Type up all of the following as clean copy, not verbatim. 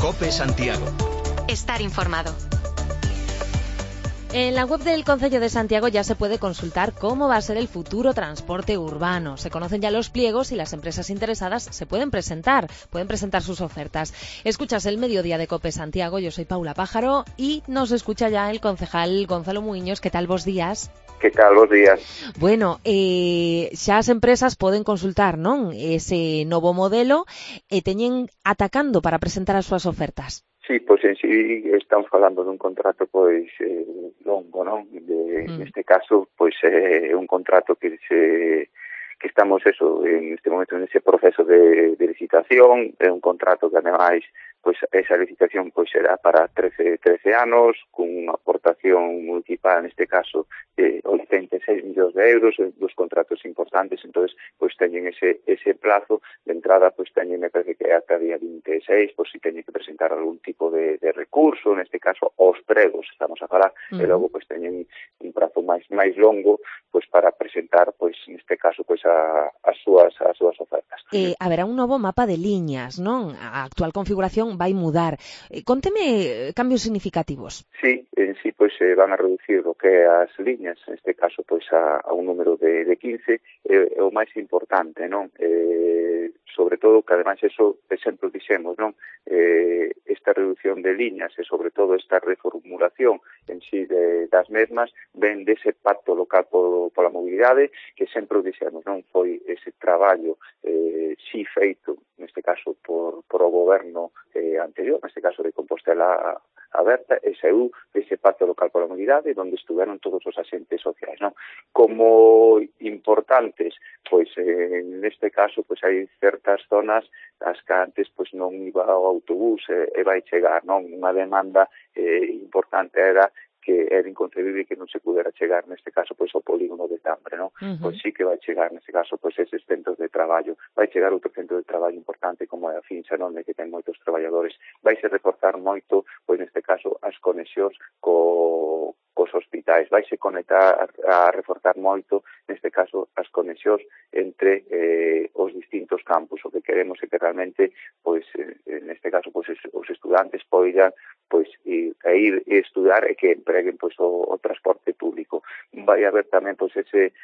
COPE Santiago. Estar informado. En la web del Concello de Santiago ya se puede consultar cómo va a ser el futuro transporte urbano. Se conocen ya los pliegos y las empresas interesadas se pueden presentar sus ofertas. Escuchas el Mediodía de COPE Santiago, yo soy Paula Pájaro y nos escucha ya el concejal Gonzalo Muiños. ¿Qué tal, vos días? Que tal, bos días? Bueno, xa as empresas poden consultar, non? Ese novo modelo e teñen atacando para presentar as súas ofertas. Sí, pois en sí estamos falando dun contrato pois longo, non? Neste caso, pois é un contrato que estamos en este momento en ese proceso de licitación, é un contrato que ademais pois esa licitación pois será para 13 anos, cunha aportación municipal neste caso de 86 millóns de euros, dos contratos importantes, entonces pois teñen ese plazo de entrada, pois teñen, me parece que ata día 26, pois si teñen que presentar algún tipo de recurso, neste caso os pregos estamos a falar, e logo pois teñen un prazo máis longo pois para presentar pois neste caso pois as súas ofertas. Haberá un novo mapa de liñas, non? A actual configuración vai mudar. Conteme cambios significativos. Sí, en sí pois van a reducir o que as liñas, neste caso pois a un número de 15, é o máis importante, non? Sobre todo que ademais eso sempre dixemos, non? Esta reducción de liñas e sobre todo esta reformulación en sí das mesmas ven dese pacto local pola mobilidade que sempre o dixemos, non? Foi ese traballo si feito, neste caso por o goberno anterior, neste caso de Compostela Aberta, e saiu dese pacto local pola mobilidade onde estuveron todos os agentes sociais, non? Como importantes, pois neste caso pois hai certas zonas as que antes pois non iba ao autobús e vai chegar, non? Unha demanda importante era que era inconcebible que non se pudera chegar neste caso pois ao polígono de Tambre, non? Pois sí que vai chegar neste caso pois eses centros de traballo, vai chegar outro centro de traballo importante como é a Finxa, non? Que ten moitos traballadores, vai se reforzar moito pois neste caso as conexións cos hospitais, vai se conectar a reforzar moito neste caso as conexións entre os distintos campus. O que queremos é que realmente pois neste caso pois os estudantes poidan pois ir estudar e que empreguen pois o transporte público. Vai haber tamén pois ese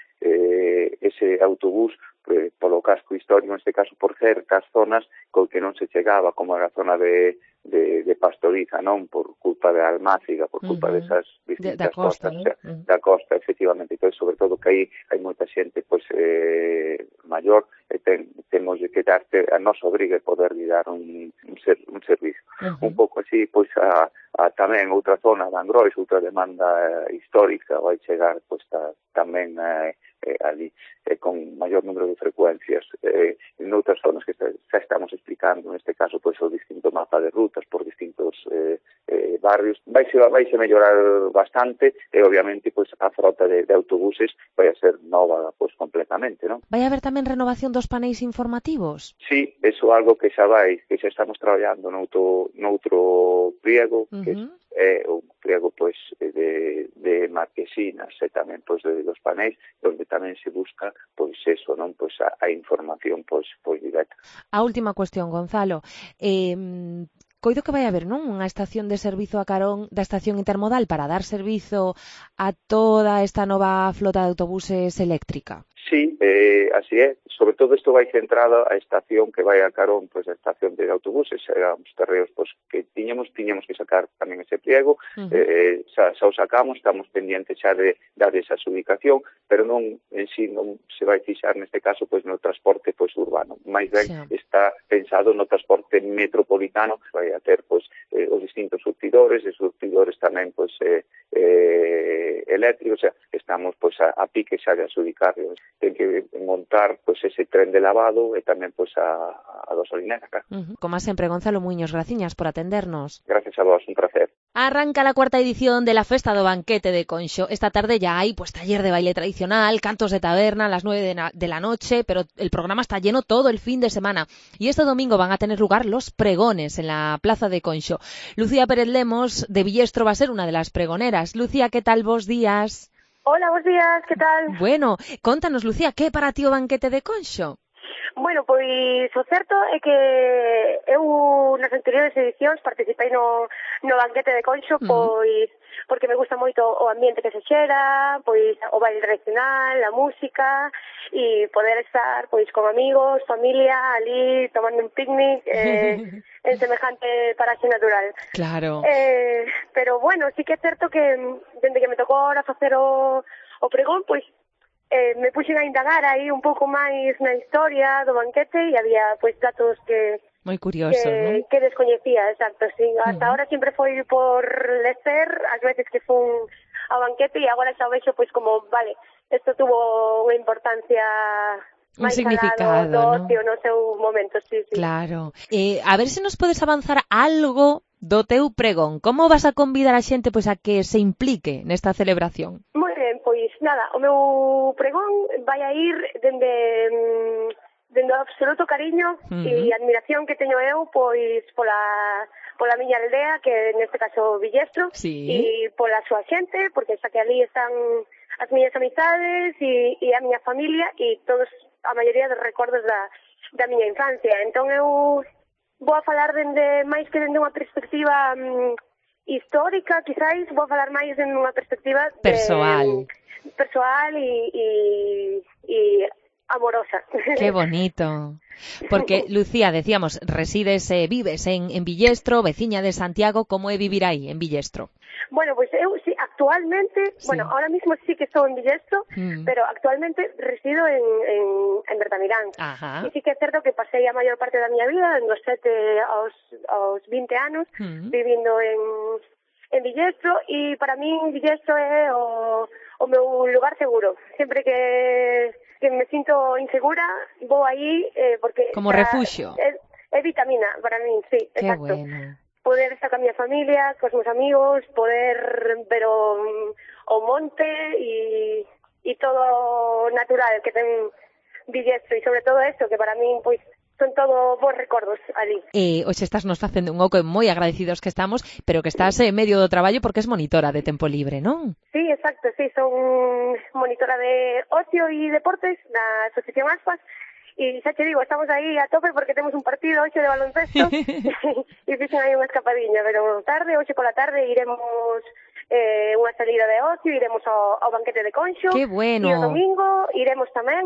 autobús polo casco histórico, neste caso por certas zonas co que non se chegaba, como a zona de Pastoriza, non? Por culpa de Almáciga, por culpa desas distintas costas da costa, efectivamente. Entón, sobre todo que hai moita xente pois maior e temos que darte a nosa obriga poder dar un servicio. Un pouco así, pois a tamén outra zona de Angrois, outra demanda histórica, vai chegar pois tamén ali con maior número de frecuencias en outras zonas que xa estamos explicando, neste caso pois o distinto mapa de rutas por distintos barrios, vaise mellorar bastante e obviamente pois a frota de autobuses vai a ser nova pois completamente, non? Vai haber tamén renovación dos paneis informativos? Sí, eso é algo que xa estamos traballando noutro pliego, que é un pliego pois de marquesinas e tamén pois dos paneis, onde tamén se busca pois eso, non? Pois a información pois directa. A última cuestión, Gonzalo. Coido que vai haber, non? Unha estación de servizo a carón da estación intermodal para dar servizo a toda esta nova flota de autobuses eléctrica. Sí, así é. Sobre todo isto vai centrado a estación que vai a carón, pois a estación de autobuses, eran os terreos pois que tiñamos que sacar tamén ese pliego, xa o sacamos, estamos pendientes xa de dar esa ubicación, pero non en sí non se vai fixar neste caso pois no transporte pois urbano, máis ben está pensado no transporte metropolitano, vai a ter pois os distintos surtidores, e surtidores tamén pois eléctricos, o sea, estamos pois a pique xa de adjudicarlos. Ten que montar pois ese tren de lavado e tamén pois a gasolinera. Como sempre, Gonzalo Muiños, graciñas por atendernos. Gracias a vos, un placer. Arranca la cuarta edición de la Festa do Banquete de Conxo. Esta tarde ya hay pues taller de baile tradicional, cantos de taberna a las 9 de la noche, pero el programa está lleno todo el fin de semana. Y este domingo van a tener lugar los pregones en la plaza de Conxo. Lucía Pérez Lemos de Villestro va a ser una de las pregoneras. Lucía, ¿qué tal vos días? Hola, buenos días, ¿qué tal? Bueno, contanos, Lucía, ¿qué para ti o Banquete de Conxo? Bueno, pois o certo é que eu nas anteriores edicións participei no banquete de Conxo, pois porque me gusta moito o ambiente que se xera, pois o baile tradicional, a música e poder estar pois con amigos, familia, ali tomando un picnic en semejante paraxe natural. Claro. Pero bueno, sí que é certo que dende que me tocou ahora facer o pregón, pois me puxen a indagar aí un pouco máis na historia do banquete e había pois datos que moi curiosos, ¿no? Que descoñecía, exacto, sí. Hasta ahora sempre foi por lecer, as veces que fun ao banquete e agora xa o vexo pois como, vale, isto tuvo unha importancia un máis significado, do ocio no seu momento, sí. Claro. A ver se nos podes avanzar algo do teu pregón. Como vas a convidar a xente pois a que se implique nesta celebración? Moi ben, pois nada, o meu pregón vai a ir dende o absoluto cariño e admiración que teño eu pois pola miña aldea, que neste caso Villestro, e pola súa xente, porque xa que ali están as miñas amizades e a miña familia e todos a maioría dos recordos da miña infancia. Entón eu vou a falar máis que dende unha perspectiva histórica, quizáis, vou a falar máis dende unha perspectiva persoal e amorosa. Qué bonito. Porque, Lucía, decíamos, vives en Villestro, veciña de Santiago. ¿Cómo é vivir aí, en Villestro? Bueno, pues eu sí, actualmente, bueno, ahora mismo sí que estou en Villestro, pero actualmente resido en Bertamirán. E sí que é certo que pasei a maior parte da miña vida, dos 7 aos 20 anos, vivindo en Villestro, e para min Villestro é o meu lugar seguro. Sempre que me sinto insegura, vou aí porque... Como refuxio. É vitamina para min, sí, exacto. Qué bueno. Poder estar con a miña familia, cos meus amigos, poder ver o monte e todo natural que ten Villestro, e sobre todo eso, que para min, pois, son todo bons recordos ali. Hoxe estás nos facendo un oco, moi agradecidos que estamos, pero que estás en medio do traballo porque es monitora de tempo libre, non? Sí, exacto, sí, son monitora de ocio e deportes na Asociación Aspas. E xa te digo, estamos aí a tope porque temos un partido hoxe de baloncesto e fixen aí unha escapadinha, pero hoxe pola tarde iremos unha salida de ocio, iremos ao banquete de Conxo. ¡Qué bueno! E o domingo iremos tamén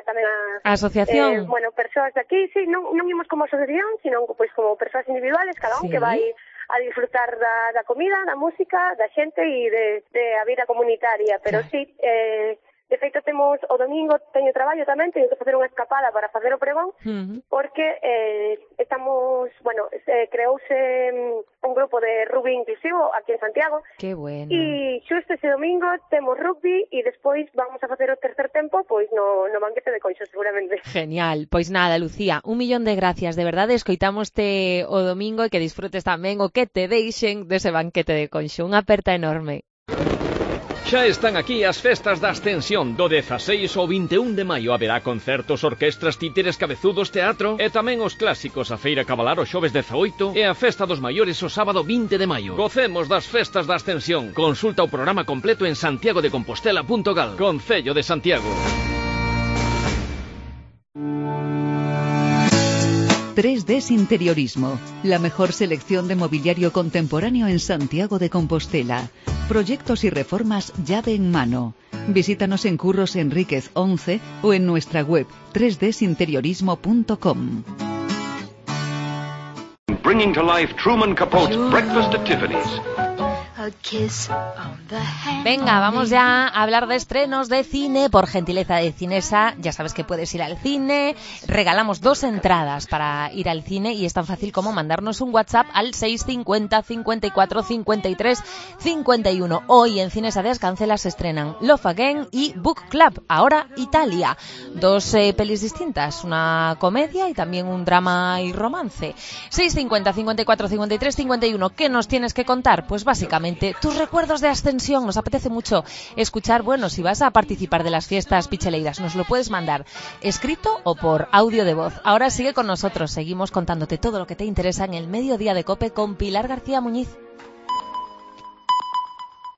a asociación. Persoas de aquí, sí, non imos como asociación, sino pois como persoas individuales, cada un que vai a disfrutar da comida, da música, da xente e de a vida comunitaria, pero sí, de feito temos o domingo, teño traballo tamén, teño que facer unha escapada para facer o pregón, porque estamos, creouse un grupo de rugby inclusivo aquí en Santiago. Qué bueno. E xusto ese domingo temos rugby e despois vamos a facer o tercer tempo pois no banquete de Conxo, seguramente. Genial. Pois nada, Lucía, 1.000.000 de gracias, de verdade, escoitámoste o domingo e que disfrutes tamén o que te deixen dese banquete de Conxo. Unha aperta enorme. Xa están aquí as festas da Ascensión. Do 16 ao 21 de maio haberá concertos, orquestras, títeres, cabezudos, teatro e tamén os clásicos, a Feira Cabalar o xoves 18 e a Festa dos Maiores o sábado 20 de maio. Gocemos das festas da Ascensión. Consulta o programa completo en santiagodecompostela.gal. Concello de Santiago. 3Ds Interiorismo, la mejor selección de mobiliario contemporáneo en Santiago de Compostela. Proyectos y reformas llave en mano. Visítanos en Curros Enríquez 11 o en nuestra web 3dsinteriorismo.com. Bringing to life Truman Capote's Breakfast at Tiffany's. Venga, vamos ya a hablar de estrenos de cine. Por gentileza de Cinesa, ya sabes que puedes ir al cine. Regalamos 2 entradas para ir al cine y es tan fácil como mandarnos un WhatsApp al 650 54 53 51. Hoy en Cinesa de Ascancela se estrenan Love Again y Book Club, ahora Italia. 2 pelis distintas, una comedia y también un drama y romance. 650 54 53 51. ¿Qué nos tienes que contar? Pues básicamente tus recuerdos de Ascensión. Nos apetece mucho escuchar, bueno, si vas a participar de las fiestas picheleiras, nos lo puedes mandar escrito o por audio de voz. Ahora sigue con nosotros, seguimos contándote todo lo que te interesa en el Mediodía de COPE con Pilar García Muñiz.